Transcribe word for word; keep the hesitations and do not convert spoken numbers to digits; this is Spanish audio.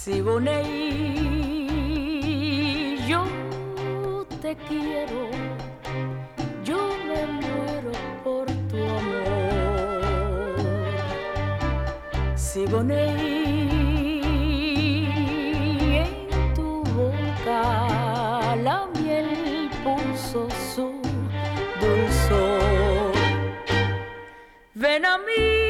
Siboney, yo te quiero, yo me muero por tu amor. Siboney, en tu boca la miel puso su dulzor. Ven a mí.